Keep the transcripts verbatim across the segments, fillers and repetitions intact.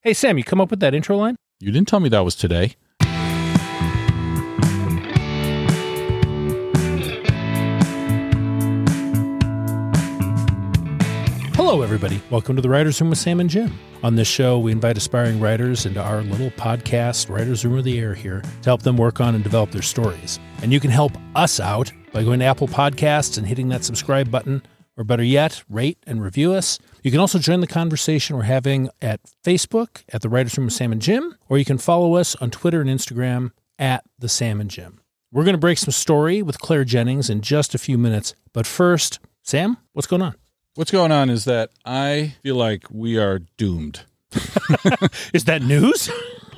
Hey, Sam, you come up with that intro line? You didn't tell me that was today. Hello, everybody. Welcome to the Writers' Room with Sam and Jim. On this show, we invite aspiring writers into our little podcast, Writers' Room of the Air here, to help them work on and develop their stories. And you can help us out by going to Apple Podcasts and hitting that subscribe button, or better yet, rate and review us. You can also join the conversation we're having at Facebook at the Writers' Room with Sam and Jim, or you can follow us on Twitter and Instagram at the Sam and Jim. We're going to break some story with Claire Jennings in just a few minutes. But first, Sam, what's going on? What's going on is that I feel like we are doomed. Is that news?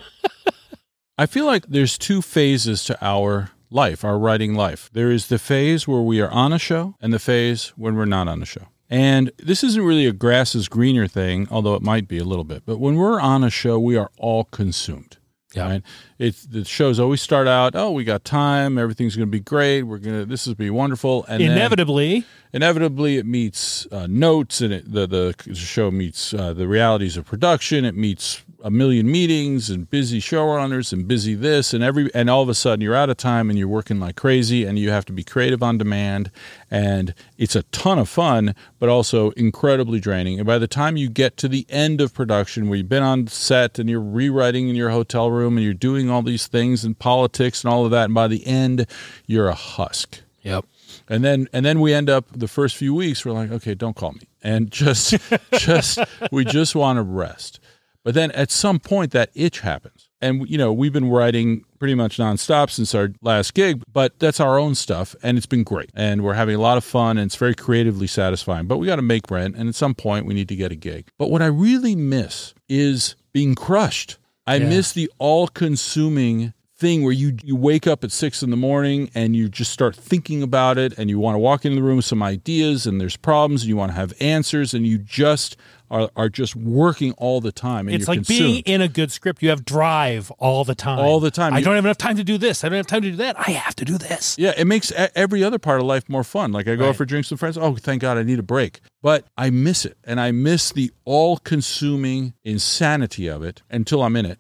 I feel like there's two phases to our life, our writing life. There is the phase where we are on a show and the phase when we're not on a show. And this isn't really a grass is greener thing, although it might be a little bit. But when we're on a show, we are all consumed. Yeah. Right? It's the shows always start out, oh, we got time, everything's going to be great, we're going to this is be wonderful, and inevitably, then, inevitably, it meets uh, notes, and it, the the show meets uh, the realities of production. It meets a million meetings and busy showrunners and busy this and every and all of a sudden you're out of time and you're working like crazy and you have to be creative on demand, and it's a ton of fun but also incredibly draining. And by the time you get to the end of production where you've been on set and you're rewriting in your hotel room and you're doing all these things and politics and all of that, and by the end you're a husk. Yep. And then and then we end up the first few weeks we're like, okay, don't call me, and just just we just want to rest. But then at some point that itch happens. And, you know, we've been writing pretty much nonstop since our last gig, but that's our own stuff. And it's been great. And we're having a lot of fun and it's very creatively satisfying. But we got to make rent. And at some point we need to get a gig. But what I really miss is being crushed. I yeah. miss the all-consuming thing where you you wake up at six in the morning and you just start thinking about it and you want to walk into the room with some ideas and there's problems and you want to have answers and you just are, are just working all the time. And it's you're like consumed. Being in a good script. You have drive all the time. All the time. I You- don't have enough time to do this. I don't have time to do that. I have to do this. Yeah, it makes e- every other part of life more fun. Like I go Right. out for drinks with friends. Oh, thank God, I need a break. But I miss it. And I miss the all-consuming insanity of it until I'm in it.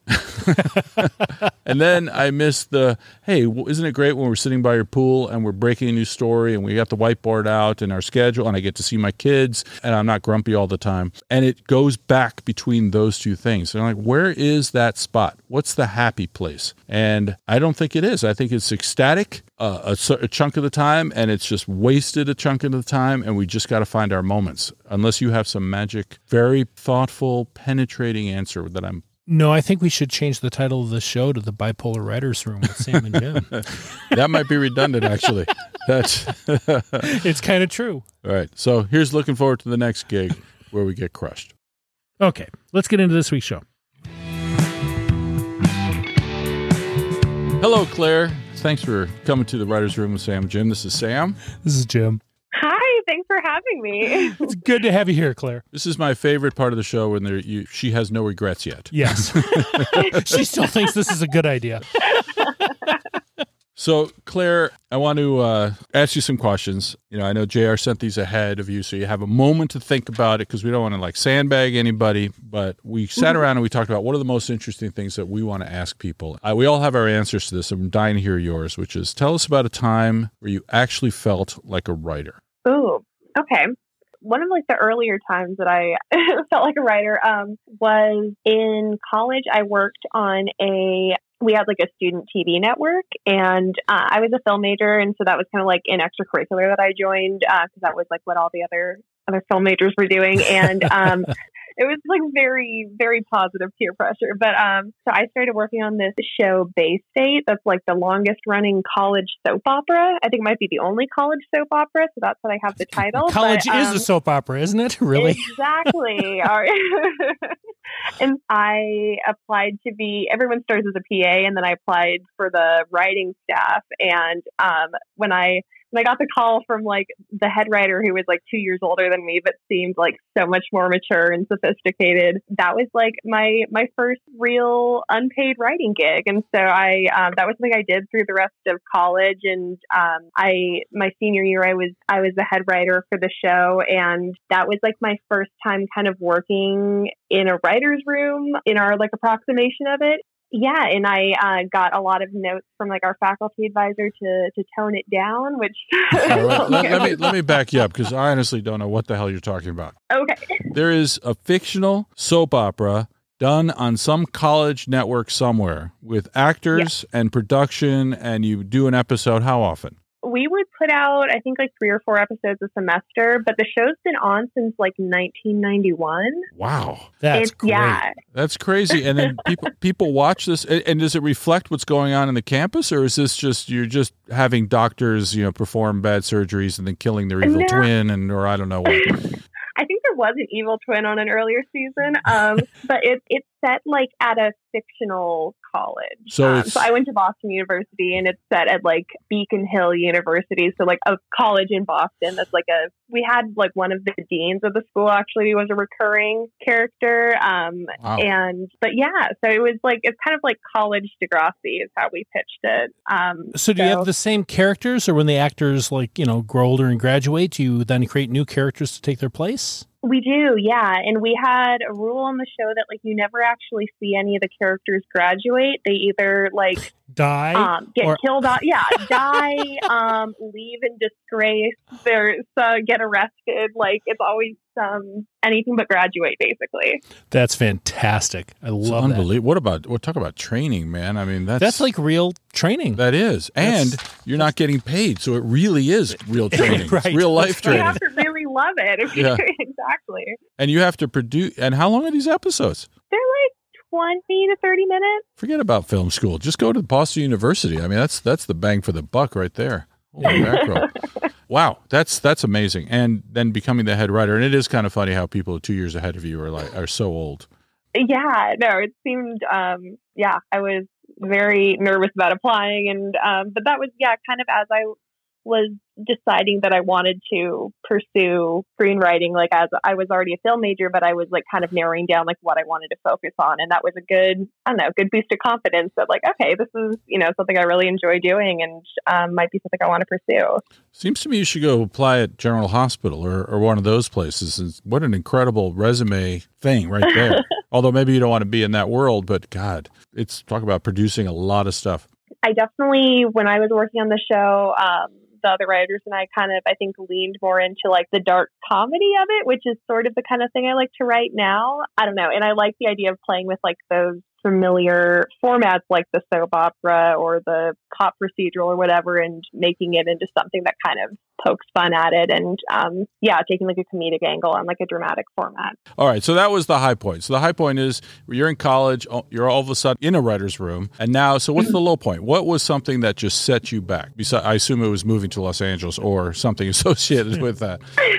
And then I miss the, hey, well, isn't it great when we're sitting by your pool and we're breaking a new story and we got the whiteboard out and our schedule and I get to see my kids and I'm not grumpy all the time. And it goes back between those two things. And I'm like, where is that spot? What's the happy place? And I don't think it is. I think it's ecstatic uh, a, s- a chunk of the time, and it's just wasted a chunk of the time, and we just got to find our moments. Unless you have some magic, very thoughtful, penetrating answer that I'm No, I think we should change the title of the show to The Bipolar Writers' Room with Sam and Jim. That might be redundant, actually. That's It's kind of true. all right. So here's looking forward to the next gig where we get crushed. Okay, let's get into this week's show. Hello, Claire. Thanks for coming to the Writers' Room with Sam and Jim. This is Sam. This is Jim. Hi, thanks for having me. It's good to have you here, Claire. This is my favorite part of the show when there, you, she has no regrets yet. Yes. She still thinks this is a good idea. So, Claire, I want to uh, ask you some questions. You know, I know J R sent these ahead of you, so you have a moment to think about it because we don't want to like sandbag anybody. But we sat around and we talked about what are the most interesting things that we want to ask people. Uh, we all have our answers to this. I'm dying to hear yours, which is tell us about a time where you actually felt like a writer. Ooh, okay. One of like the earlier times that I felt like a writer um, was in college. I worked on a, we had like a student T V network, and uh, I was a film major. And so that was kind of like an extracurricular that I joined because uh, that was like what all the other, other film majors were doing. And um, it was like very, very positive peer pressure. But um, so I started working on this show, Bay State. That's like the longest running college soap opera. I think it might be the only college soap opera. So that's what I have the title. College but, is um, a soap opera, isn't it? Really? Exactly. All right. And I applied to be, everyone starts as a P A, and then I applied for the writing staff. And um, when I And I got the call from like the head writer who was like two years older than me, but seemed like so much more mature and sophisticated. That was like my my first real unpaid writing gig, and so I um, that was something I did through the rest of college. And um, I my senior year, I was I was the head writer for the show, and that was like my first time kind of working in a writer's room in our like approximation of it. Yeah, and I uh, got a lot of notes from like our faculty advisor to to tone it down, which right, let, let me let me back you up because I honestly don't know what the hell you're talking about. Okay. There is a fictional soap opera done on some college network somewhere with actors yeah. and production, and you do an episode how often? We would put out, I think, like three or four episodes a semester, but the show's been on since like nineteen ninety-one. Wow. That's it's, great. Yeah. That's crazy. And then people people watch this, and, and does it reflect what's going on in the campus, or is this just, you're just having doctors, you know, perform bad surgeries and then killing their evil no. twin, and or I don't know what? I think there was an evil twin on an earlier season, um, but it, it's set like at a fictional college. So, um, so I went to Boston University, and it's set at like Beacon Hill University. So like a college in Boston that's like a, we had like one of the deans of the school actually was a recurring character. Um, wow. And, but yeah, so it was like, it's kind of like college Degrassi is how we pitched it. Um, so do so, you have the same characters, or when the actors like, you know, grow older and graduate, do you then create new characters to take their place? We do, yeah. And we had a rule on the show that like you never actually see any of the characters graduate. They either like die, um, get or... killed off, yeah, die, um, leave in disgrace, there's uh, get arrested. Like it's always um, anything but graduate, basically. That's fantastic. I it's love unbelievable. that. What about what? Talk about training, man. I mean, that's that's like real training. That is, and that's... you're not getting paid, so it really is real training, right. It's real life training. You have to really love it. If yeah. Exactly. And you have to produce. And how long are these episodes? They're like twenty to thirty minutes. Forget about film school. Just go to Boston University. I mean, that's that's the bang for the buck right there. Holy mackerel. Wow, that's that's amazing. And then becoming the head writer. And it is kind of funny how people two years ahead of you are like are so old. Yeah, no, it seemed. Um, yeah, I was very nervous about applying, and um, but that was yeah, kind of as I was deciding that I wanted to pursue screenwriting, like as I was already a film major, but I was like kind of narrowing down like what I wanted to focus on. And that was a good, I don't know, good boost of confidence that like, okay, this is, you know, something I really enjoy doing and um, might be something I want to pursue. Seems to me you should go apply at General Hospital or, or one of those places. And what an incredible resume thing right there. Although maybe you don't want to be in that world, but God, it's talk about producing a lot of stuff. I definitely, when I was working on the show, um, the other writers and I kind of, I think, leaned more into like the dark comedy of it, which is sort of the kind of thing I like to write now. I don't know. And I like the idea of playing with like those familiar formats like the soap opera or the cop procedural or whatever and making it into something that kind of pokes fun at it. And um, yeah, taking like a comedic angle on like a dramatic format. All right. So that was the high point. So the high point is you're in college, you're all of a sudden in a writer's room. And now, so what's the low point? What was something that just set you back? Besides, I assume it was moving to Los Angeles or something associated with that.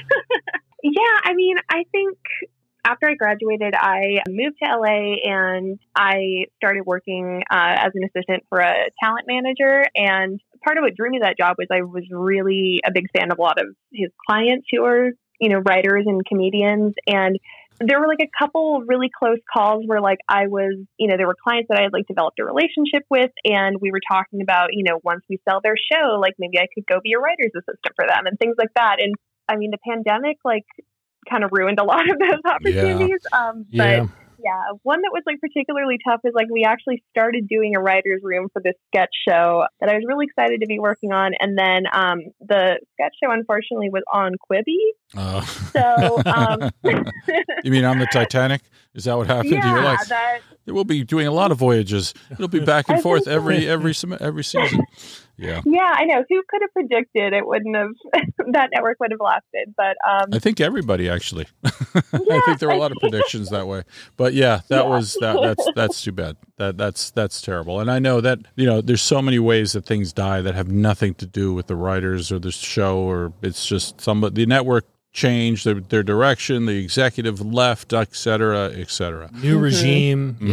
Yeah. I mean, I think after I graduated, I moved to L A and I started working uh, as an assistant for a talent manager. And part of what drew me to that job was I was really a big fan of a lot of his clients who are, you know, writers and comedians. And there were like a couple really close calls where like I was, you know, there were clients that I had like developed a relationship with. And we were talking about, you know, once we sell their show, like maybe I could go be a writer's assistant for them and things like that. And I mean, the pandemic, like, kind of ruined a lot of those opportunities. Yeah. Um, but yeah. yeah, one that was like particularly tough is like we actually started doing a writer's room for this sketch show that I was really excited to be working on. And then um, the sketch show, unfortunately, was on Quibi. Uh. So, um, you mean on the Titanic? Is that what happened? Yeah, You're like, that, we'll be doing a lot of voyages. It'll be back and forth every every every season. Yeah. Yeah, I know. Who could have predicted it wouldn't have, that network would have lasted? But um, I think everybody actually. Yeah, I think there were a lot of predictions that way. But yeah, that yeah. was that. That's that's too bad. That that's that's terrible. And I know that you know there's so many ways that things die that have nothing to do with the writers or the show, or it's just some the network changed their, their direction, the executive left, et cetera, et cetera. New regime. Mm-hmm. Yeah.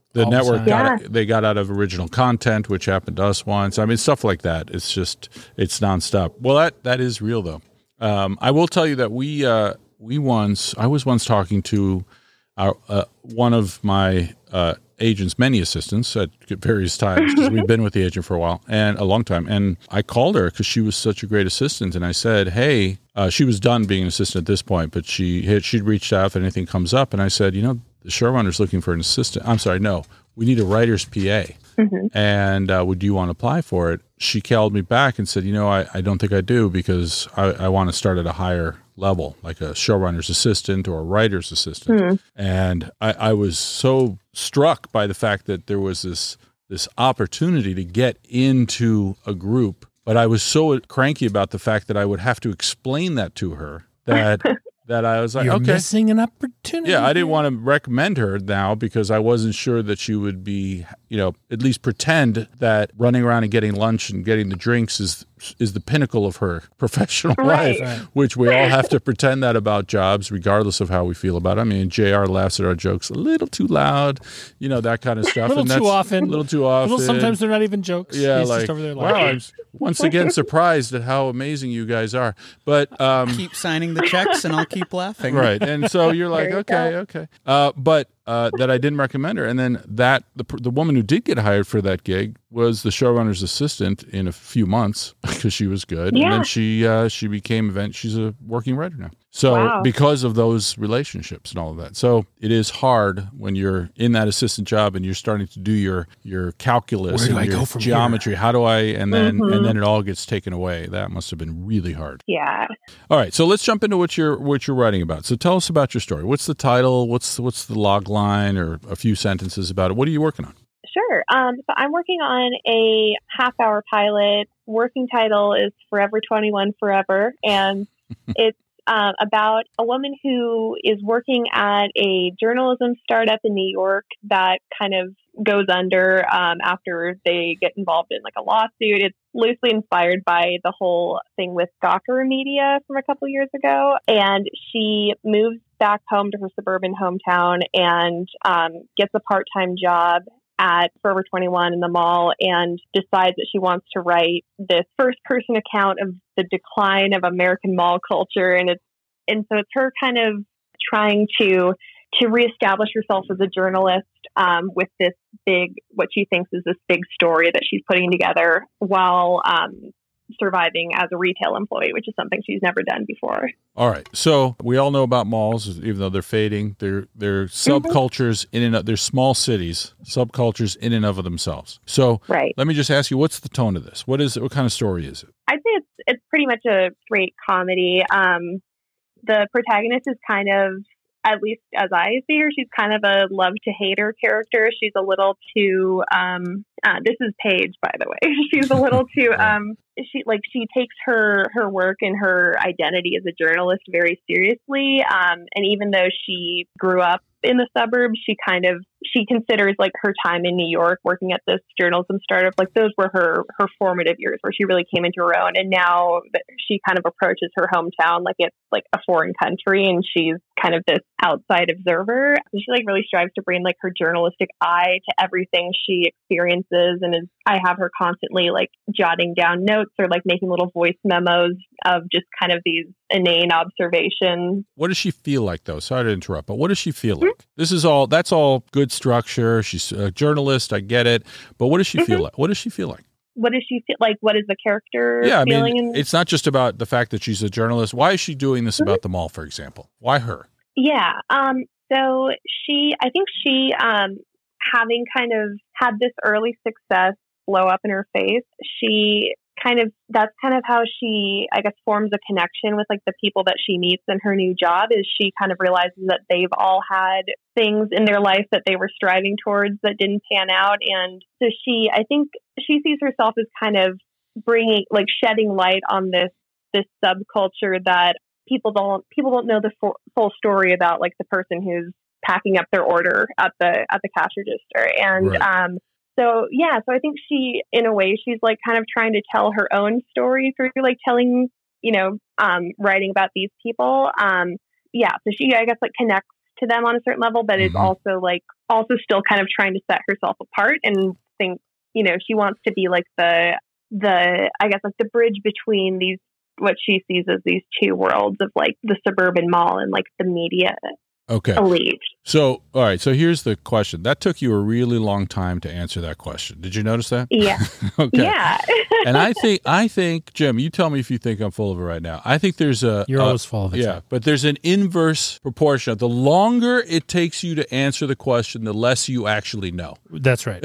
The All the network time. got Yeah. they got out of original content, which happened to us once. I mean, stuff like that. It's just it's nonstop. Well, that that is real though. Um, I will tell you that we uh, we once I was once talking to our, uh, one of my uh, agent's many assistants at various times because we've been with the agent for a while and a long time. And I called her because she was such a great assistant, and I said, "Hey," uh, she was done being an assistant at this point, but she had, she'd reached out if anything comes up, and I said, "You know, the showrunner's looking for an assistant. I'm sorry, no, we need a writer's P A. Mm-hmm. And uh, would you want to apply for it?" She called me back and said, "You know, I, I don't think I do because I, I want to start at a higher level, like a showrunner's assistant or a writer's assistant." Mm. And I, I was so struck by the fact that there was this this opportunity to get into a group, but I was so cranky about the fact that I would have to explain that to her that that I was like, You're okay. missing an opportunity. Yeah, I didn't want to recommend her now because I wasn't sure that she would be, you know, at least pretend that running around and getting lunch and getting the drinks is is the pinnacle of her professional Right. life, Right. which we all have to pretend that about jobs, regardless of how we feel about it. I mean, J R laughs at our jokes a little too loud, you know, that kind of stuff. A little and too that's often. A little too often. Well, sometimes they're not even jokes. Yeah, He's like, just over there wow, laughing. I'm s- once again surprised at how amazing you guys are. But um, Keep signing the checks and I'll keep laughing. right. And so you're like, There you okay, go. okay. Uh, but uh, that I didn't recommend her. And then that the the woman who did get hired for that gig was the showrunner's assistant in a few months because she was good. Yeah. And then she uh, she became event. She's a working writer now. So Wow. because of those relationships and all of that. So it is hard when you're in that assistant job and you're starting to do your your calculus Where do and I your go from geometry. How do I and then Mhm. and then it all gets taken away. That must have been really hard. Yeah. All right, so let's jump into what you're what you're writing about. So tell us about your story. What's the title? What's what's the log line, or a few sentences about it? What are you working on? Sure. Um, so I'm working on a half hour pilot. Working title is Forever twenty-one Forever. And it's um, about a woman who is working at a journalism startup in New York that kind of goes under um, after they get involved in like a lawsuit. It's loosely inspired by the whole thing with Gawker Media from a couple years ago. And she moves back home to her suburban hometown and um, gets a part-time job at Forever twenty-one in the mall and decides that she wants to write this first-person account of the decline of American mall culture. And it's and so it's her kind of trying to to reestablish herself as a journalist um, with this big, what she thinks is this big story that she's putting together while um, surviving as a retail employee, which is something she's never done before. All right, so we all know about malls, even though they're fading. They're they're subcultures in and of, they're small cities, subcultures in and of themselves. So Right. let me just ask you, what's the tone of this? What is it? What kind of story is it? I'd say it's it's pretty much a straight comedy. Um, the protagonist is kind of, at least as I see her, she's kind of a love to hate her character. She's a little too, um, uh, this is Paige, by the way. She's a little too, um, she like, she takes her, her work and her identity as a journalist very seriously. Um, and even though she grew up in the suburbs, she kind of, she considers like her time in New York working at this journalism startup, like those were her, her formative years where she really came into her own. And now that she kind of approaches her hometown like it's like a foreign country and she's kind of this outside observer. And she like really strives to bring like her journalistic eye to everything she experiences. And is, I have her constantly like jotting down notes or like making little voice memos of just kind of these inane observations. What does she feel like, though? Sorry to interrupt, but what does she feel like? This is all, that's all good structure. She's a journalist. I get it. But what does she feel like? What does she feel like? What does she feel like? What is the character Yeah, I feeling? mean, in- it's not just about the fact that she's a journalist. Why is she doing this about the mall, for example? Why her? Yeah. Um, so she, I think she, um, having kind of had this early success blow up in her face, she kind of, that's kind of how she, I guess, forms a connection with like the people that she meets in her new job. Is she kind of realizes that they've all had things in their life that they were striving towards that didn't pan out. And so she, I think she sees herself as kind of bringing, like shedding light on this, this subculture that people don't, people don't know the full, full story about, like the person who's packing up their order at the, at the cash register. And, Right. um, So, yeah, so I think she, in a way, she's like kind of trying to tell her own story through like telling, you know, um, writing about these people. Um, yeah, so she, I guess, like connects to them on a certain level, but is Mhm. also like also still kind of trying to set herself apart and think, you know, she wants to be like the the I guess like the bridge between these what she sees as these two worlds of like the suburban mall and like the media Okay. elite. So, all right. So here's the question. That took you a really long time to answer that question. Did you notice that? Yeah. Okay. Yeah. And I think, I think, Jim, you tell me if you think I'm full of it right now. I think there's a. You're a- always full of it. Yeah, but there's an inverse proportion. The longer it takes you to answer the question, the less you actually know. That's right.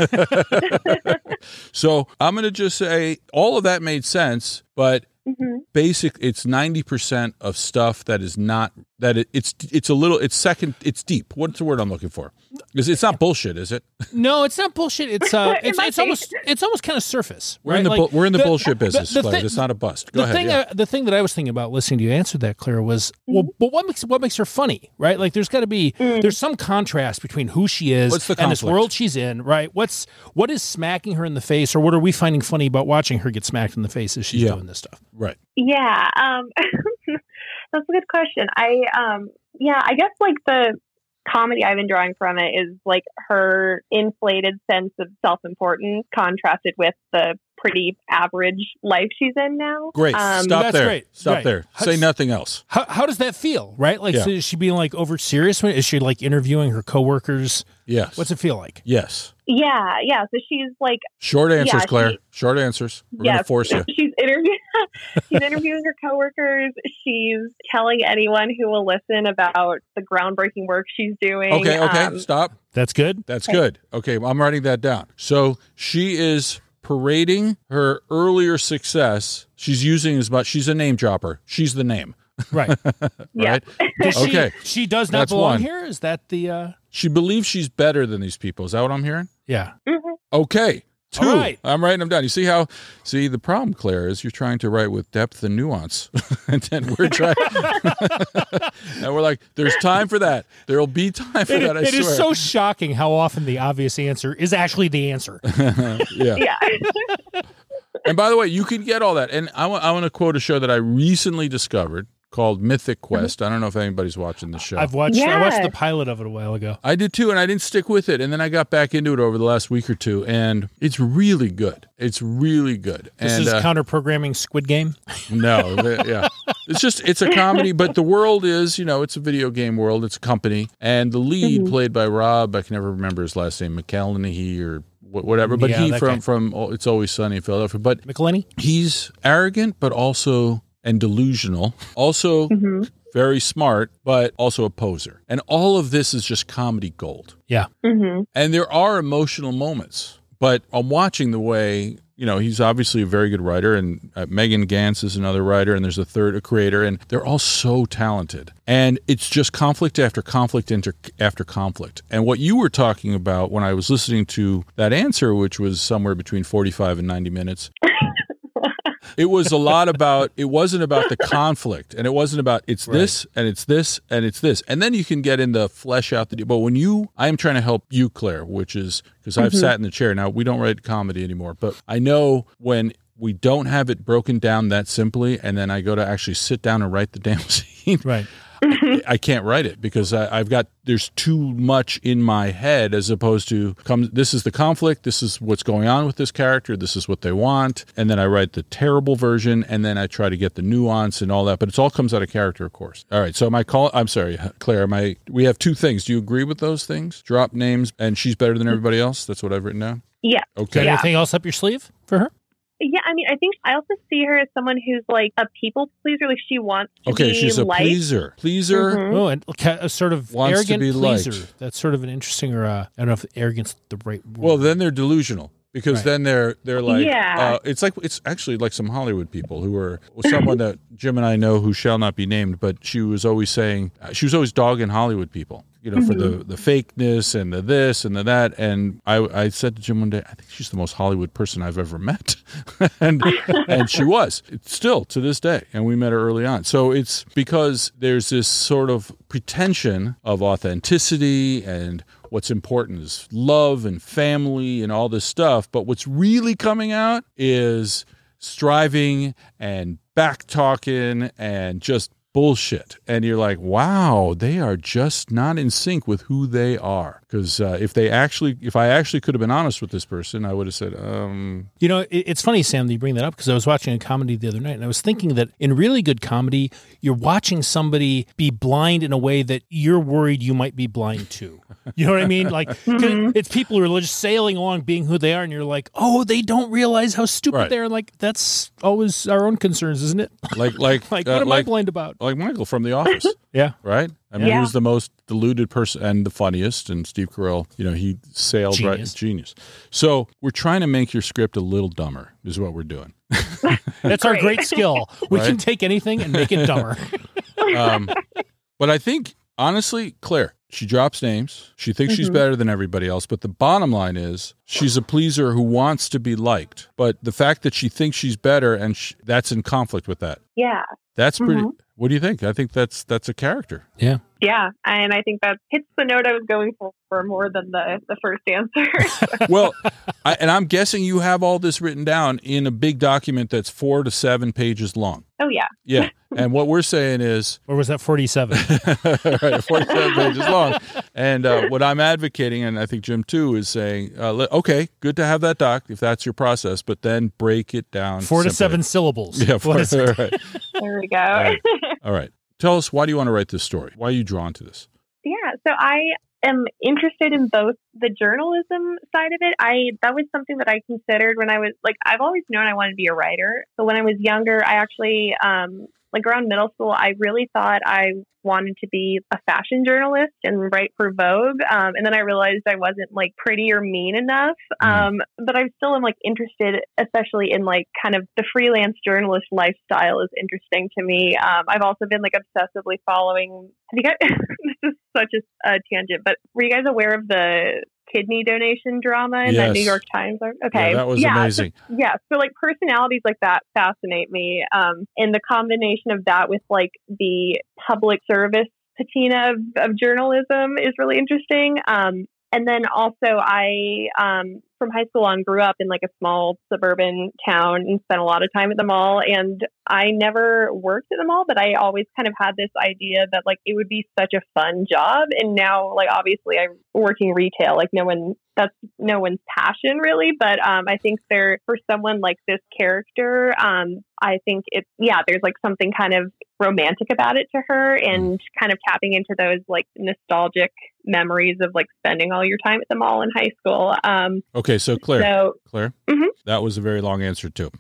So I'm going to just say all of that made sense, but hmm basic, it's ninety percent of stuff that is not, that it, it's, it's a little, it's second, it's deep. What's the word I'm looking for? Because it's not bullshit, is it? No, it's not bullshit. It's uh, It it's, might it's be. almost it's almost kind of surface. We're right? in the, Like, bu- we're in the, the- bullshit business. the Claire. thing- It's not a bust. Go the ahead. thing, yeah. I, the thing that I was thinking about listening to you answer that, Claire, was well, but what makes what makes her funny, right? Like, there's got to be there's some contrast between who she is What's the and this conflict? world she's in, right? What's what is smacking her in the face, or what are we finding funny about watching her get smacked in the face as she's Yeah. doing this stuff? Right. Yeah. Um, that's a good question. I, um, yeah, I guess like the comedy I've been drawing from it is like her inflated sense of self-importance contrasted with the pretty average life she's in now. Great. Um, Stop That's there. great. Stop Right. there. How Say does- nothing else. How how does that feel, right? Like, Yeah. so is she being like over serious? Is she like interviewing her coworkers? Yes. What's it feel like? Yes. Yeah. Yeah. So she's like, Short answers, Yeah, Claire. she- Short answers. We're yes, going to force you. she's interviewing, she's interviewing her coworkers. She's telling anyone who will listen about the groundbreaking work she's doing. Okay, okay. Um, Stop. That's good. That's Okay. good. Okay, I'm writing that down. So she is parading her earlier success. She's using as much. She's a name dropper. She's the name, Right. yeah. right? Does she, Okay. She does not That's belong one. here? Is that the uh She believes she's better than these people. Is that what I'm hearing? yeah. Mhm. Okay. Two. All right. I'm writing them down. You see how, see, the problem, Claire, is you're trying to write with depth and nuance. And then we're trying, and we're like, there's time for that. There'll be time for It, that, I it swear. is so shocking how often the obvious answer is actually the answer. yeah. Yeah. And by the way, you can get all that. And I want, I want to quote a show that I recently discovered called Mythic Quest. I don't know if anybody's watching the show. I've watched I watched the Yes. pilot of it a while ago. I did too, and I didn't stick with it. And then I got back into it over the last week or two, and it's really good. It's really good. This and is uh, counter programming Squid Game. no, the- yeah, it's just it's a comedy, but the world is, you know, it's a video game world. It's a company, and the lead Mhm. played by Rob. I can never remember his last name, McElhenney or wh- whatever. But Yeah, he that from guy. from oh, It's Always Sunny in Philadelphia. But McElhenney? he's arrogant, but also and delusional. Also. hmm Very smart, but also a poser. And all of this is just comedy gold. Yeah. hmm And there are emotional moments, but I'm watching the way, you know, he's obviously a very good writer, and uh, Megan Gantz is another writer, and there's a third a creator, and they're all so talented. And it's just conflict after conflict inter- after conflict. And what you were talking about when I was listening to that answer, which was somewhere between forty-five and ninety minutes, it was a lot about, it wasn't about the conflict, and it wasn't about it's Right. this and it's this and it's this. And then you can get into flesh out the, but when you, I am trying to help you, Claire, which is because I've sat in the chair. Now we don't write comedy anymore, but I know when we don't have it broken down that simply, and then I go to actually sit down and write the damn scene, Right. I can't write it because I, I've got, there's too much in my head as opposed to come, this is the conflict, this is what's going on with this character, this is what they want, and then I write the terrible version, and then I try to get the nuance and all that, but it all comes out of character, of course. All right, so my call, I'm sorry, Claire, my, we have two things. Do you agree with those things? Drop names, and she's better than everybody else? That's what I've written down? Yeah. Okay. Got Yeah. anything else up your sleeve for her? Yeah, I mean, I think I also see her as someone who's like a people pleaser. Like she wants to Okay, be she's a liked. pleaser. Pleaser. Mhm. Oh, and ca- a sort of Wants to arrogant be pleaser. liked. That's sort of an interesting, or uh, I don't know if arrogance is the right word. Well, then they're delusional because Right. then they're they're like Yeah. uh, it's like it's actually like some Hollywood people who are someone that Jim and I know who shall not be named, but she was always saying she was always dogging Hollywood people, you know, for the the fakeness and the this and the that. And I I said to Jim one day, I think she's the most Hollywood person I've ever met, and and she was. It's still to this day, and we met her early on. So it's because there's this sort of pretension of authenticity, and what's important is love and family and all this stuff. But what's really coming out is striving and back talking and just bullshit. And you're like, wow, they are just not in sync with who they are. Because uh, if they actually, if I actually could have been honest with this person, I would have said, um. You know, it, it's funny, Sam, that you bring that up, because I was watching a comedy the other night, and I was thinking that in really good comedy, you're watching somebody be blind in a way that you're worried you might be blind too. You know what I mean? Like, Mhm. it's people who are just sailing along being who they are, and you're like, oh, they don't realize how stupid Right. they are. Like, that's always our own concerns, isn't it? Like, like, Like, uh, what am like, I blind about? like Michael from The Office, Yeah. right? I mean, Yeah. he was the most deluded person and the funniest. And Steve Carell, you know, he sailed Genius. right, genius. So we're trying to make your script a little dumber, is what we're doing. That's our Great. great skill. We can Right. take anything and make it dumber. Um, but I think, honestly, Claire, she drops names. She thinks she's Mhm. better than everybody else. But the bottom line is she's a pleaser who wants to be liked. But the fact that she thinks she's better and sh- that's in conflict with that. Yeah. That's pretty. Mhm. What do you think? I think that's that's a character. Yeah. Yeah. And I think that hits the note I was going for, for more than the, the first answer. Well, I, and I'm guessing you have all this written down in a big document that's four to seven pages long. Oh, yeah. Yeah. And what we're saying is, Or was that forty-seven? right, forty-seven pages long. And uh, what I'm advocating, and I think Jim too, is saying, uh, le- okay, good to have that doc if that's your process, but then break it down. Four to simply. seven syllables. Yeah, What four, is it? right. There we go. right. All right. Tell us, why do you want to write this story? Why are you drawn to this? Yeah, so I am interested in both the journalism side of it. I that was something that I considered when I was like I've always known I wanted to be a writer. So when I was younger, I actually um like around middle school, I really thought I wanted to be a fashion journalist and write for Vogue. Um, and then I realized I wasn't like pretty or mean enough. Um, but I still am like interested, especially in like kind of the freelance journalist lifestyle is interesting to me. Um, I've also been like obsessively following. Have you guys? This is such a, a tangent, but were you guys aware of the kidney donation drama in that Yes. New York Times? Okay, Yeah, that was yeah, so- amazing. yeah, so like personalities like that fascinate me. Um, and the combination of that with like the public service patina of, of journalism is really interesting. Um, and then also I, um, from high school on, grew up in like a small suburban town and spent a lot of time at the mall. And I never worked at the mall, but I always kind of had this idea that like it would be such a fun job. And now, like obviously, I'm working retail. Like no one, that's no one's passion really. But um, I think there for someone like this character, um, I think it's yeah, there's like something kind of romantic about it to her, and kind of tapping into those like nostalgic memories of like spending all your time at the mall in high school. Um, Okay, so Claire, so Claire, Mhm. that was a very long answer too.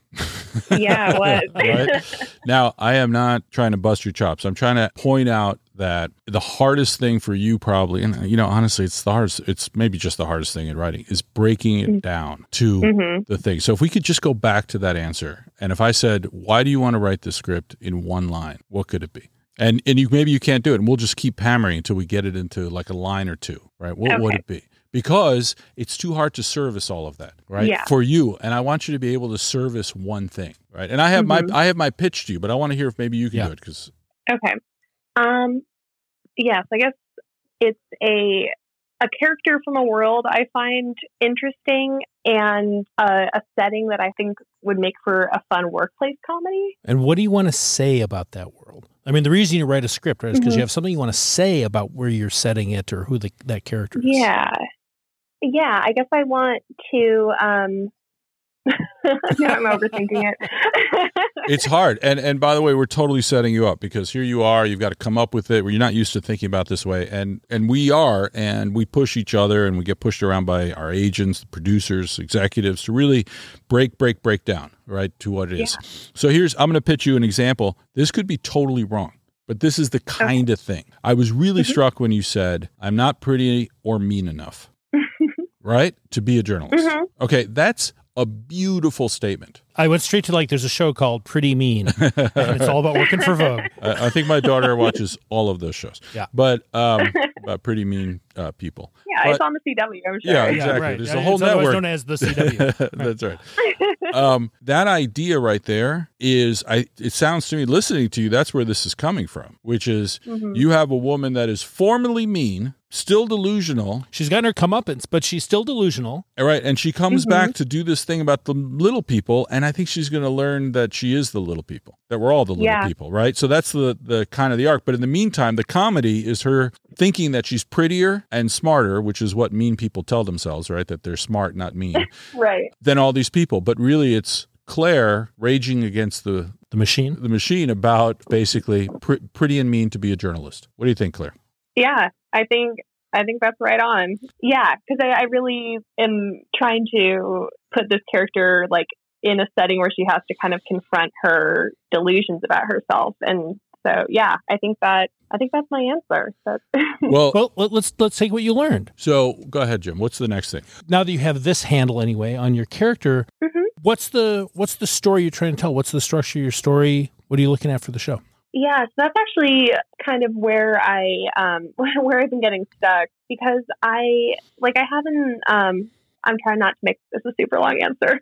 yeah, it was. Right? Now, I am not trying to bust your chops. I'm trying to point out that the hardest thing for you probably, and you know, honestly, it's the hardest, it's maybe just the hardest thing in writing, is breaking it down to Mhm. the thing. So if we could just go back to that answer, and if I said, why do you want to write the script in one line? What could it be? And and you maybe you can't do it, and we'll just keep hammering until we get it into like a line or two, right? What would Okay. it be? Because it's too hard to service all of that, right? Yeah. For you, and I want you to be able to service one thing, right? And I have Mhm. my I have my pitch to you, but I want to hear if maybe you can Yeah. do it because Okay. Um, yes, I guess it's a a character from a world I find interesting, and a, a setting that I think would make for a fun workplace comedy. And what do you want to say about that world? I mean, the reason you write a script, right, is because Mhm. you have something you want to say about where you're setting it or who the, that character is. Yeah. Yeah, I guess I want to um now I'm overthinking it. it's hard. And and by the way, we're totally setting you up because here you are, you've got to come up with it. You're not used to thinking about this way, and and we are, and we push each other, and we get pushed around by our agents, producers, executives to really break, break, break down, right, to what it is. Yeah. So here's, I'm going to pitch you an example. This could be totally wrong, but this is the kind of thing. I was really Mhm. struck when you said, I'm not pretty or mean enough, right, to be a journalist. Mhm. Okay, that's a beautiful statement. I went straight to like, there's a show called Pretty Mean, and it's all about working for Vogue. I, I think my daughter watches all of those shows. Yeah. But um, about pretty mean uh, people. Yeah, But- it's on the C W, I'm sure. Yeah, Yeah, exactly. right. There's Yeah, a whole it's otherwise network. known as the C W. That's right. um, that idea right there is, I. It sounds to me, listening to you, that's where this is coming from, which is Mm-hmm. you have a woman that is formally mean, still delusional, She's gotten her comeuppance, but she's still delusional. right? And she comes Mhm. back to do this thing about the little people, and I think she's going to learn that she is the little people, that we're all the little Yeah. people, right? So that's the the kind of the arc. But in the meantime, the comedy is her thinking that she's prettier and smarter, which is what mean people tell themselves, right? That they're smart, not mean, Right. than all these people. But really, it's Claire raging against the The machine. the machine about basically pr- pretty and mean to be a journalist. What do you think, Claire? Yeah, I think I think that's right on. Yeah, because I, I really am trying to put this character like in a setting where she has to kind of confront her delusions about herself, and so yeah, I think that I think that's my answer. That's Well, Well, let- let's let's take what you learned. so go ahead, Jim. What's the next thing? Now that you have this handle anyway on your character, Mhm. what's the what's the story you're trying to tell? What's the structure of your story? What are you looking at for the show? Yeah, so that's actually kind of where I um where I've been getting stuck, because I like I haven't um I'm trying not to make this a super long answer.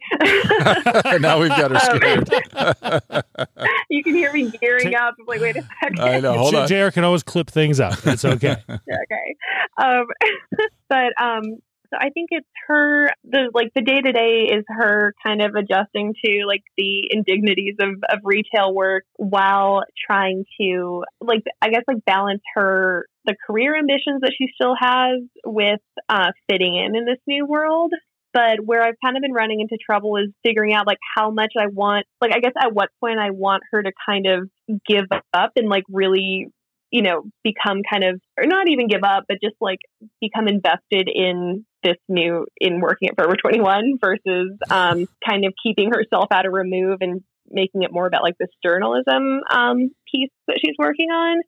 Now we've got her Um, scared. You can hear me gearing up. I'm like, wait a second. I know. Hold J- on. J R can always clip things up. It's okay. Okay. Um, but um, so I think it's her, the like the day to day is her kind of adjusting to like the indignities of, of retail work while trying to like, I guess like balance her, the career ambitions that she still has with uh, fitting in in this new world. But where I've kind of been running into trouble is figuring out like how much I want, like, I guess at what point I want her to kind of give up and like really, you know, become kind of, or not even give up, but just like become invested in this new, in working at Forever twenty-one versus um, kind of keeping herself at a remove and making it more about like this journalism um, piece that she's working on.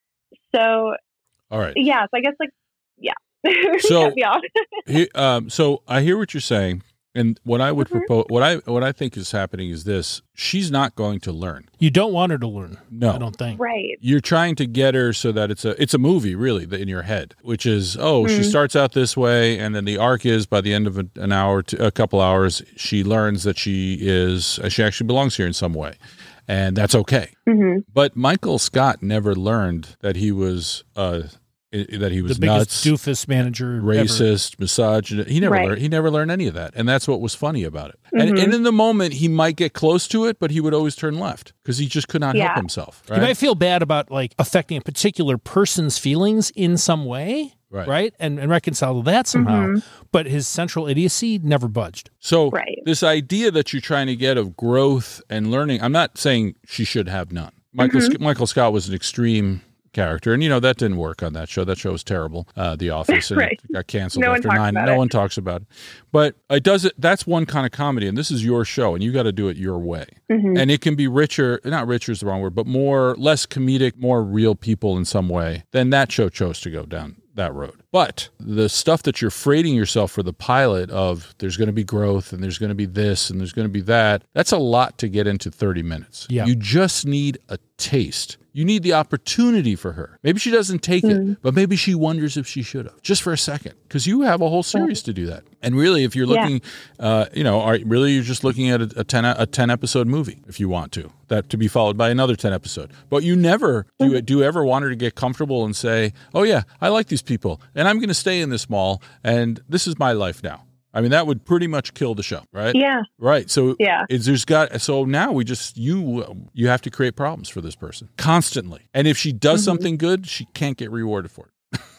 So, All right. yeah, so I guess like, yeah. So- Cut me off. He, um, so I hear what you're saying, and what I would Mhm. propose, what I what I think is happening is this: she's not going to learn. You don't want her to learn. No. I don't think. Right. You're trying to get her so that it's a it's a movie really that in your head, which is oh she Mhm. starts out this way, and then the arc is by the end of a, an hour to a couple hours she learns that she is she actually belongs here in some way, and that's okay. Mm-hmm. But Michael Scott never learned that he was uh i- that he was The nuts, biggest doofus manager ever. racist, misogynist. He never Right. learned. He never learned any of that, and that's what was funny about it. And, Mhm. and in the moment, he might get close to it, but he would always turn left because he just could not help Yeah. himself. You Right. might feel bad about like affecting a particular person's feelings in some way, Right. right? And and reconcile that somehow. Mhm. But his central idiocy never budged. So Right. this idea that you're trying to get of growth and learning, I'm not saying she should have none. Michael Mhm. Sc- Michael Scott was an extreme character, and you know that didn't work on that show. That show was terrible. Uh, The Office, and Right. it got canceled No one after talks nine. about No it. one talks about it. But it does it. That's one kind of comedy, and this is your show, and you got to do it your way. Mm-hmm. And it can be richer. Not richer is the wrong word, but more less comedic, more real people in some way. Then that show chose to go down that road. But the stuff that you're freighting yourself for the pilot of there's going to be growth and there's going to be this and there's going to be that, that's a lot to get into thirty minutes. Yeah. You just need a taste. You need the opportunity for her. Maybe she doesn't take it, but maybe she wonders if she should have, just for a second, because you have a whole series to do that. And really, if you're Yeah. looking, uh, you know, are, really you're just looking at a, a ten a ten episode movie if you want to, that to be followed by another ten episode. But you never do you, do you ever want her to get comfortable and say, oh yeah, I like these people, and I'm going to stay in this mall, and this is my life now. I mean, that would pretty much kill the show, right? Yeah. Right. So Yeah. it's, there's got so now we just you you have to create problems for this person constantly, and if she does Mhm. something good, she can't get rewarded for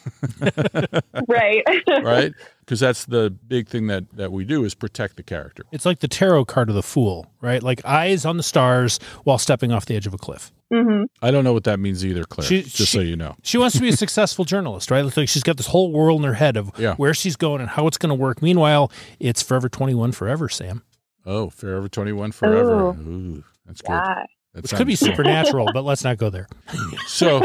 it, Right. right? Because that's the big thing that that we do is protect the character. It's like the tarot card of the fool, right? Like eyes on the stars while stepping off the edge of a cliff. Mm-hmm. I don't know what that means either, Claire. She- just she- so you know. She wants to be a successful journalist, right? It's like she's got this whole world in her head of Yeah. where she's going and how it's going to work. Meanwhile, it's Forever twenty-one forever, Sam, Oh, Forever twenty-one, forever. Ooh. Ooh, that's good. Yeah. That which could be sounds- supernatural, but let's not go there. So,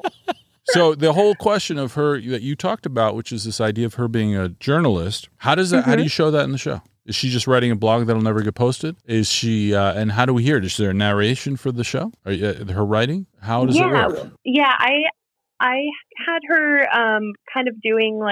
so the whole question of her that you talked about, which is this idea of her being a journalist, how does that? How do you show that in the show? Is she just writing a blog that'll never get posted? Is she? Uh, and how do we hear it? Is there a narration for the show? Or, uh, her writing? How does yeah. it work? Yeah. I I had her um, kind of doing like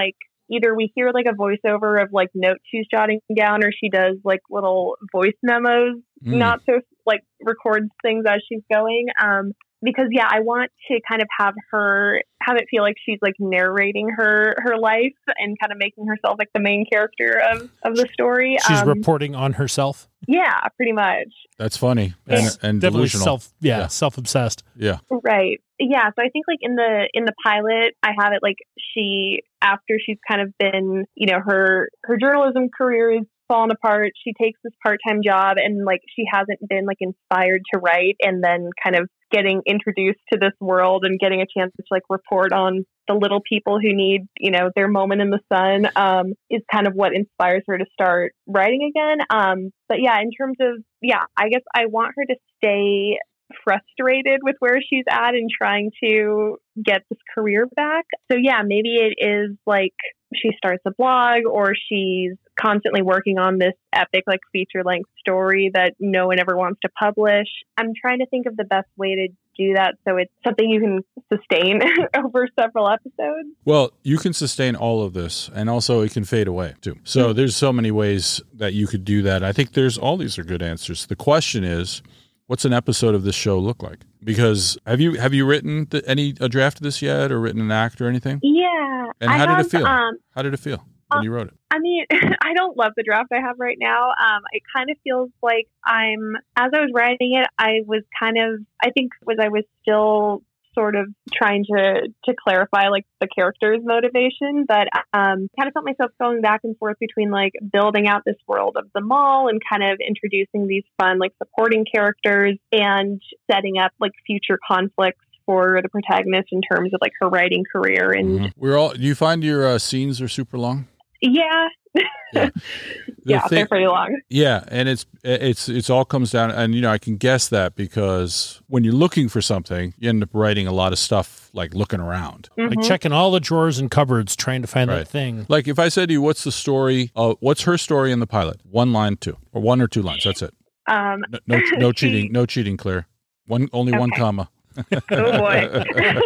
either we hear like a voiceover of like notes she's jotting down, or she does like little voice memos, Mm. not so like records things as she's going. Um, because yeah, I want to kind of have her have it feel like she's like narrating her her life and kind of making herself like the main character of of the story. She's um, reporting on herself. yeah, pretty much. That's funny and, It's and definitely delusional. self, yeah, Yeah. self-obsessed. yeah. Right. Yeah. So I think like in the in the pilot, I have it like she after she's kind of been, you know, her her journalism career is fallen apart. She takes this part time job and like she hasn't been like inspired to write, and then kind of getting introduced to this world and getting a chance to like report on the little people who need, you know, their moment in the sun um, is kind of what inspires her to start writing again. Um, but yeah, in terms of, yeah, I guess I want her to stay frustrated with where she's at and trying to get this career back. So yeah, maybe it is like she starts a blog, or she's constantly working on this epic like feature length story that no one ever wants to publish. I'm trying to think of the best way to do that so it's something you can sustain over several episodes. Well, you can sustain all of this, and also it can fade away too. So Mm-hmm. there's so many ways that you could do that. I think there's all these are good answers. The question is, what's an episode of this show look like? Because have you have you written the, any a draft of this yet, or written an act or anything? Yeah. And I how did have, it feel? Um, How did it feel when you wrote it? I mean, I don't love the draft I have right now. Um, it kind of feels like I'm, as I was writing it, I was kind of, I think was I was still sort of trying to, to clarify like the character's motivation, but um, kind of felt myself going back and forth between like building out this world of the mall and kind of introducing these fun, like supporting characters and setting up like future conflicts for the protagonist in terms of like her writing career. And Mhm. We're all. Do you find your uh, scenes are super long? yeah, Yeah. The yeah, thing- they're pretty long. Yeah, and it's it's it's all comes down, and you know I can guess that because when you're looking for something, you end up writing a lot of stuff like looking around. Like Mhm. checking all the drawers and cupboards, trying to find Right. that thing. Like if I said to you, "What's the story? Uh, what's her story in the pilot?" One line, two, or one or two lines. That's it. Um, No, no, no She- cheating. No cheating, Claire. One, only one Okay. comma. oh boy.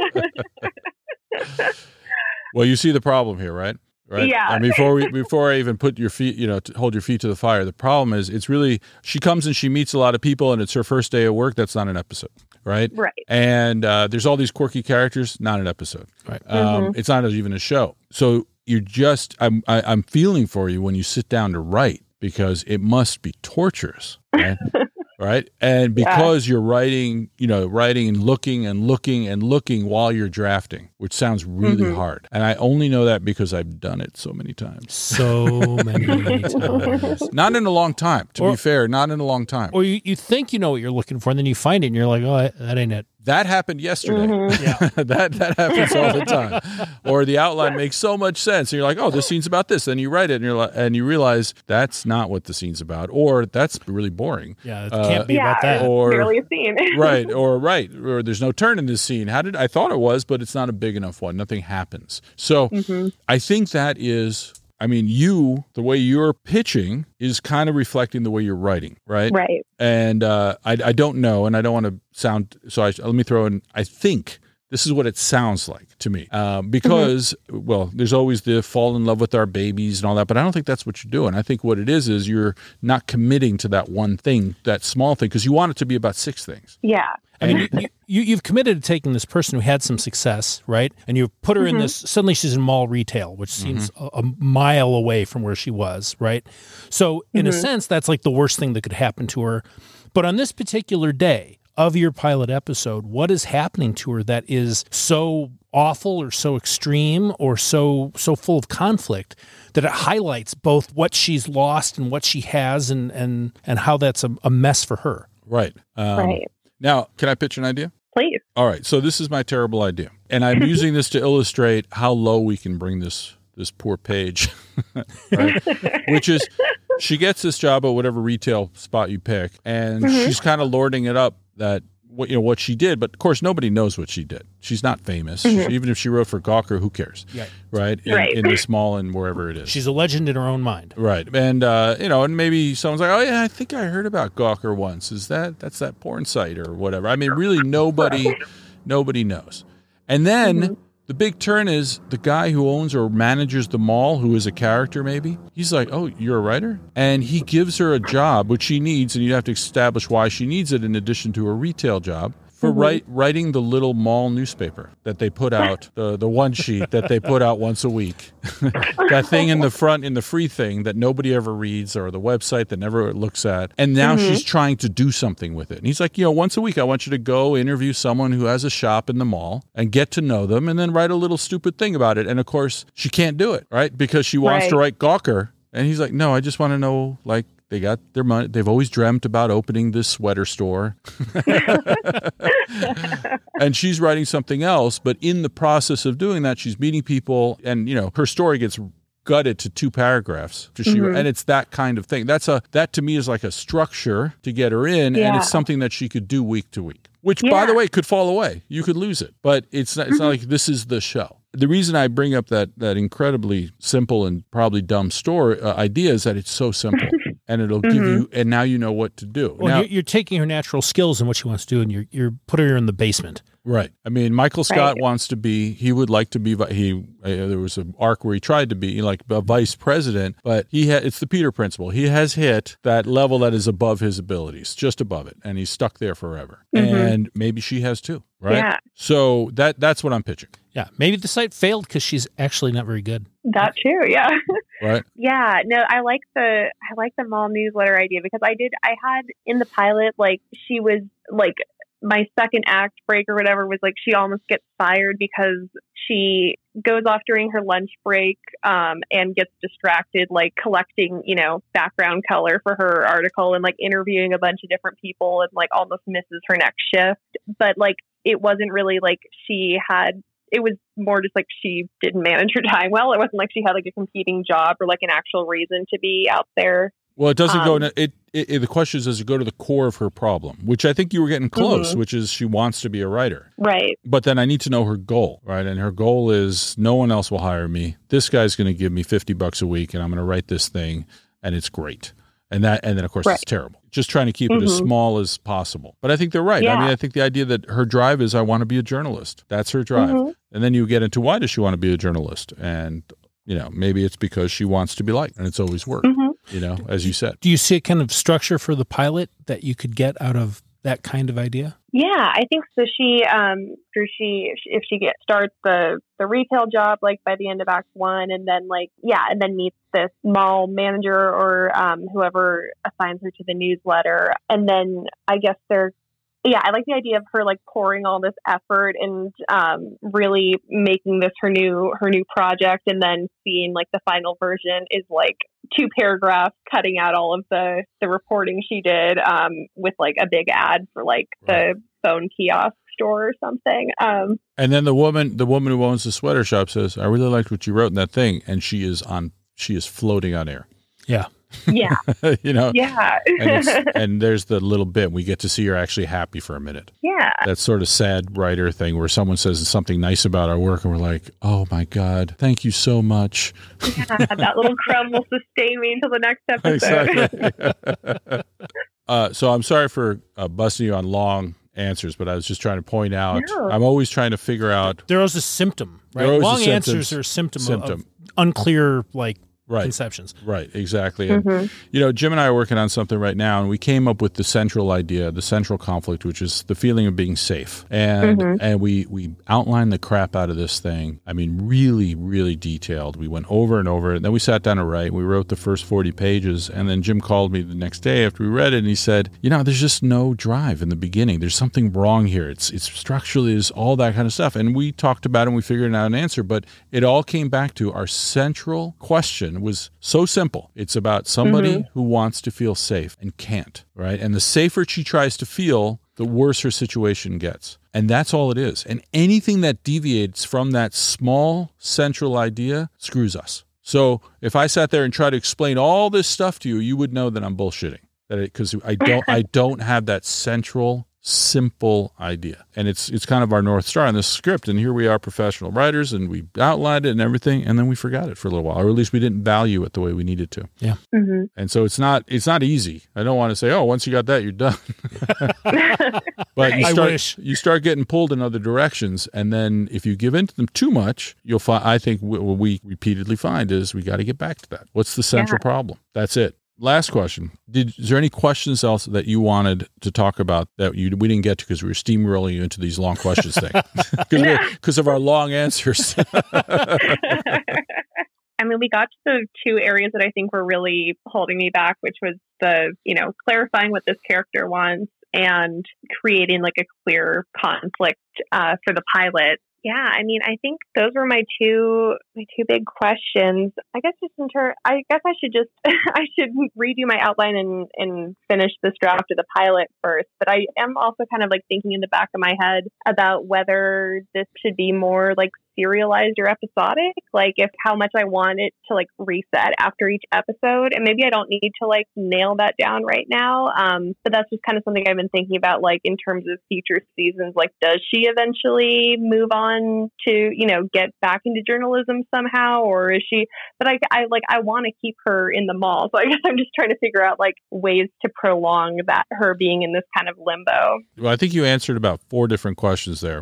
Well, you see the problem here, right? Right. Yeah. And before we, before I even put your feet, you know, to hold your feet to the fire, the problem is it's really she comes and she meets a lot of people, and it's her first day of work. That's not an episode, right? Right. And uh, there's all these quirky characters. Not an episode. Right. Um, Mhm. It's not even a show. So you're just I'm I, I'm feeling for you when you sit down to write, because it must be torturous, right? Right. And because you're writing, you know, writing and looking and looking and looking while you're drafting, which sounds really Mhm. hard. And I only know that because I've done it so many times. So many times. Not in a long time, to Or- be fair, not in a long time. Or you, you think you know what you're looking for, and then you find it, and you're like, oh, that- that ain't it. That happened yesterday. Mhm. Yeah. that that happens all the time. Or the outline makes so much sense, and you're like, "Oh, this scene's about this." Then you write it, and you're like, and you realize that's not what the scene's about, or that's really boring. Yeah, it Uh, can't be yeah, about that. or- barely a scene. Right, or right, or there's no turn in this scene. How did I thought it was, but it's not a big enough one. Nothing happens. So Mhm. I think that is. I mean, you, the way you're pitching is kind of reflecting the way you're writing, right? Right. And uh, I, I don't know, and I don't want to sound, so I, let me throw in, I think this is what it sounds like to me. Um, because, well, there's always the fall in love with our babies and all that, but I don't think that's what you're doing. I think what it is is you're not committing to that one thing, that small thing, because you want it to be about six things. Yeah. I mean, you, you, you've committed to taking this person who had some success, right? And you've put her in this, suddenly she's in mall retail, which seems a, a mile away from where she was, right? So in a sense, that's like the worst thing that could happen to her. But on this particular day of your pilot episode, what is happening to her that is so awful or so extreme or so so full of conflict that it highlights both what she's lost and what she has, and and, and how that's a, a mess for her? Right. Um, Right. Now, can I pitch an idea? Please. All right. So this is my terrible idea. And I'm using this to illustrate how low we can bring this this poor page, right? Which is she gets this job at whatever retail spot you pick, and Mhm. she's kind of lording it up that what you know what she did, but of course nobody knows what she did. She's not famous. Mhm. Even if she wrote for Gawker, who cares? Yeah. Right? In, Right. in this mall and wherever it is. She's a legend in her own mind. Right. And, uh, you know, and maybe someone's like, oh, yeah, I think I heard about Gawker once. Is that, that's that porn site or whatever. I mean, really nobody, nobody knows. And then Mhm. The big turn is the guy who owns or manages the mall, who is a character maybe. He's like, oh, you're a writer? And he gives her a job, which she needs, and you have to establish why she needs it in addition to a retail job. For Mm-hmm. write, writing the little mall newspaper that they put out, the, the one sheet that they put out once a week. That thing in the front, in the free thing that nobody ever reads, or the website that never looks at. And now Mm-hmm. she's trying to do something with it. And he's like, you know, once a week I want you to go interview someone who has a shop in the mall and get to know them and then write a little stupid thing about it. And of course, she can't do it, right? Because she wants Right. to write Gawker. And he's like, no, I just want to know, like, they got their money. They've always dreamt about opening this sweater store. And she's writing something else. But in the process of doing that, she's meeting people. And, you know, her story gets gutted to two paragraphs. To she, Mm-hmm. And it's that kind of thing. That's a That to me is like a structure to get her in. And Yeah. it's something that she could do week to week. Which, by Yeah. the way, could fall away. You could lose it. But it's not, it's not like this is the show. The reason I bring up that that incredibly simple and probably dumb story uh, idea is that it's so simple. And it'll give you, and now you know what to do. Well, now, you're, you're taking her natural skills and what she wants to do, and you're you're putting her in the basement. right. I mean, Michael Scott Right. wants to be, he would like to be, vi- he, uh, there was an arc where he tried to be like a vice president, but he had, it's the Peter principle. He has hit that level that is above his abilities, just above it. And he's stuck there forever. Mhm. And maybe she has too, right? Yeah. So that that's what I'm pitching, Yeah, maybe the site failed because she's actually not very good. That too, yeah. right? Yeah, no, I like the I like the mall newsletter idea because I did I had in the pilot, like, she was like, my second act break or whatever was like she almost gets fired because she goes off during her lunch break um, and gets distracted, like collecting, you know, background color for her article and like interviewing a bunch of different people, and like almost misses her next shift. But like it wasn't really like she had, it was more just like she didn't manage her time well. It wasn't like she had like a competing job or like an actual reason to be out there. Well, it doesn't Um, go. In, it, it, it. The question is, does it go to the core of her problem, which I think you were getting close, Mhm. which is she wants to be a writer. Right. But then I need to know her goal, right? And her goal is no one else will hire me. This guy's going to give me fifty bucks a week, and I'm going to write this thing, and it's great. And that, and then of course Right. it's terrible. Just trying to keep it as Mhm. small as possible. But I think they're right. I Yeah. mean, I think the idea that her drive is I want to be a journalist. That's her drive. Mhm. And then you get into why does she want to be a journalist? And you know, maybe it's because she wants to be liked, and it's always worked. Mhm. You know, as you said. Do you see a kind of structure for the pilot that you could get out of that kind of idea? Yeah, I think so. She, um, after she, if she get starts the the retail job, like by the end of Act One, and then like yeah, and then meets this mall manager or um, whoever assigns her to the newsletter, and then I guess they're. Yeah, I like the idea of her like pouring all this effort and um, really making this her new her new project, and then seeing like the final version is like two paragraphs cutting out all of the the reporting she did um, with like a big ad for like Right. the phone kiosk store or something. Um, And then the woman, the woman who owns the sweater shop says, "I really liked what you wrote in that thing," and she is on, she is floating on air. Yeah. yeah, you know, yeah, and, it's, and there's the little bit we get to see her actually happy for a minute. yeah. That sort of sad writer thing where someone says something nice about our work, and we're like, "Oh my God, thank you so much." Yeah, that little crumb will sustain me until the next episode. Exactly. uh, so I'm sorry for uh, busting you on long answers, but I was just trying to point out. No. I'm always trying to figure out. There was a symptom, right? There was a Long symptoms- answers are a symptom, of- symptom. of unclear like Right. conceptions. Right, exactly. And, Mhm. you know, Jim and I are working on something right now, and we came up with the central idea, the central conflict, which is the feeling of being safe. And Mhm. and we, we outlined the crap out of this thing. I mean, really, really detailed. We went over and over it. And then we sat down to write. We wrote the first forty pages. And then Jim called me the next day after we read it, and he said, you know, there's just no drive in the beginning. There's something wrong here. It's, it's structurally, is all that kind of stuff. And we talked about it, and we figured out an answer. But it all came back to our central question was so simple. It's about somebody Mhm. who wants to feel safe and can't, right? And the safer she tries to feel, the worse her situation gets. And that's all it is. And anything that deviates from that small central idea screws us. So if I sat there and tried to explain all this stuff to you, you would know that I'm bullshitting. That because I don't I don't have that central simple idea. And it's it's kind of our North Star in this script. And here we are, professional writers, and we outlined it and everything, and then we forgot it for a little while, or at least we didn't value it the way we needed to. Yeah. Mm-hmm. And so it's not it's not easy. I don't want to say, oh, once you got that, you're done. But you I start wish. you start getting pulled in other directions, and then if you give in to them too much, you'll find. I think what we repeatedly find is we got to get back to that. What's the central Yeah. problem? That's it. Last question. Did is there any questions else that you wanted to talk about that you we didn't get to because we were steamrolling you into these long questions thing because of our long answers? I mean, we got to the two areas that I think were really holding me back, which was the, you know, clarifying what this character wants and creating like a clear conflict uh, for the pilot. Yeah, I mean, I think those were my two my two big questions. I guess just in ter- I guess I should just I should redo my outline and and finish this draft of the pilot first. But I am also kind of like thinking in the back of my head about whether this should be more like serialized or episodic, like if how much I want it to like reset after each episode. And maybe I don't need to like nail that down right now. Um, but that's just kind of something I've been thinking about, like in terms of future seasons. Like, does she eventually move on to, you know, get back into journalism somehow, or is she? But I, I like I want to keep her in the mall, so I guess I'm just trying to figure out like ways to prolong that her being in this kind of limbo. Well, I think you answered about four different questions there,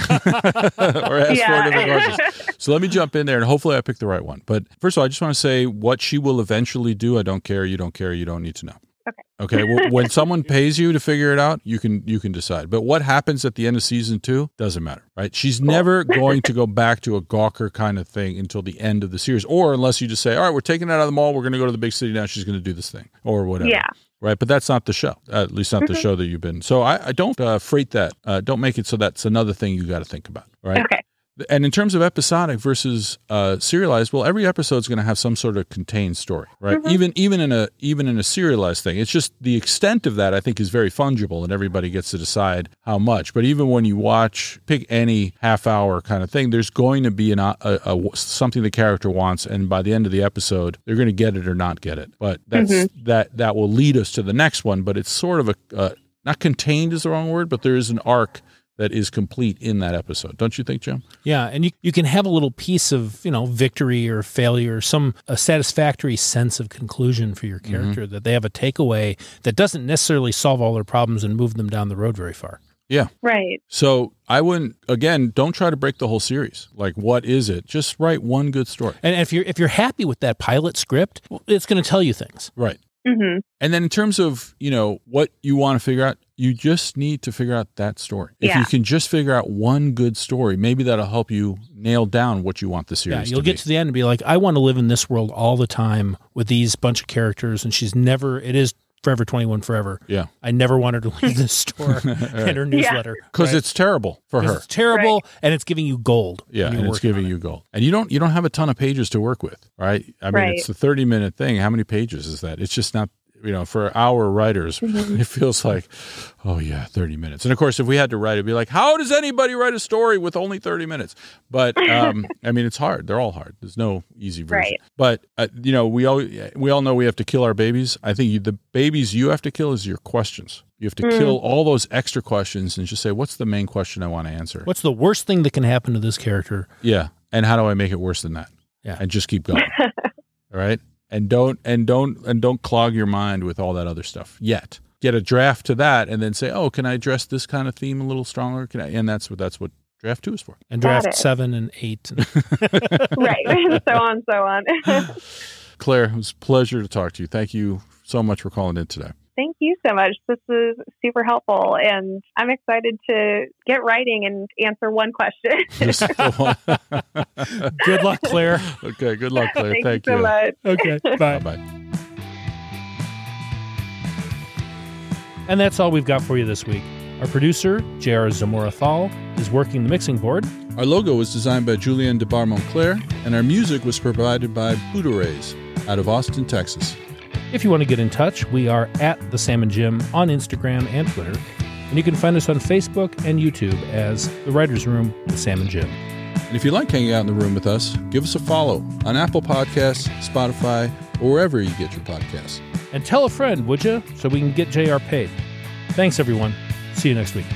or asked Yeah. four different questions. So let me jump in there, and hopefully I picked the right one. But first of all, I just want to say what she will eventually do. I don't care. You don't care. You don't need to know. Okay. Okay. Well, when someone pays you to figure it out, you can you can decide. But what happens at the end of season two doesn't matter, right? She's never going to go back to a Gawker kind of thing until the end of the series, or unless you just say, all right, we're taking it out of the mall. We're going to go to the big city now. She's going to do this thing or whatever. Yeah. Right. But that's not the show, uh, at least not Mm-hmm. the show that you've been. So I, I don't uh, freight that. Uh, don't make it so that's another thing you got to think about. Right. Okay. And in terms of episodic versus uh, serialized, well, every episode is going to have some sort of contained story, right? Mm-hmm. Even even in a even in a serialized thing, it's just the extent of that I think is very fungible, and everybody gets to decide how much. But even when you watch, pick any half hour kind of thing, there's going to be an, a, a, a something the character wants, and by the end of the episode, they're going to get it or not get it. But that's Mm-hmm. that that will lead us to the next one. But it's sort of a uh, not contained is the wrong word, but there is an arc that is complete in that episode. Don't you think, Jim? Yeah, and you, you can have a little piece of, you know, victory or failure, some a satisfactory sense of conclusion for your character, Mm-hmm. that they have a takeaway that doesn't necessarily solve all their problems and move them down the road very far. Yeah. Right. So I wouldn't, again, don't try to break the whole series. Like, what is it? Just write one good story. And if you're if you're happy with that pilot script, well, it's going to tell you things. Right. Mm-hmm. And then in terms of, you know, what you want to figure out, you just need to figure out that story. If Yeah. you can just figure out one good story, maybe that'll help you nail down what you want the series Yeah, to you'll be. get to the end and be like, I want to live in this world all the time with these bunch of characters, and she's never, it is Forever twenty-one Forever. Yeah. I never wanted to leave this store and her newsletter. Because right? it's terrible for 'Cause her. It's terrible, Right. and it's giving you gold. Yeah, when you're and it's working giving on it. you gold. And you don't you don't have a ton of pages to work with, right? I mean, Right. it's a thirty minute thing. How many pages is that? It's just not, you know, for our writers, Mm-hmm. it feels like, oh yeah, thirty minutes. And of course, if we had to write, it'd be like, how does anybody write a story with only thirty minutes? But um, I mean, it's hard. They're all hard. There's no easy version. Right. But uh, you know, we all we all know we have to kill our babies. I think you, the babies you have to kill is your questions. You have to Mm. kill all those extra questions and just say, what's the main question I want to answer? What's the worst thing that can happen to this character? Yeah. And how do I make it worse than that? Yeah. And just keep going. All right. And don't and don't and don't clog your mind with all that other stuff yet. Get a draft to that and then say, oh, can I address this kind of theme a little stronger? Can I? And that's what that's what draft two is for. And Got draft it. seven and eight. And Right. so on, so on. Claire, it was a pleasure to talk to you. Thank you so much for calling in today. Thank you so much. This is super helpful, and I'm excited to get writing and answer one question. Just the one. Good luck, Claire. Okay. Good luck, Claire. Thank, Thank you so much. Okay, bye. Bye. And that's all we've got for you this week. Our producer, J R Zamora Thal, is working the mixing board. Our logo was designed by Julien de Bar Montclair, and our music was provided by Buddha Rays out of Austin, Texas. If you want to get in touch, we are at The Sam and Jim on Instagram and Twitter. And you can find us on Facebook and YouTube as The Writer's Room with Sam and Jim. And if you like hanging out in the room with us, give us a follow on Apple Podcasts, Spotify, or wherever you get your podcasts. And tell a friend, would you, so we can get J R paid. Thanks, everyone. See you next week.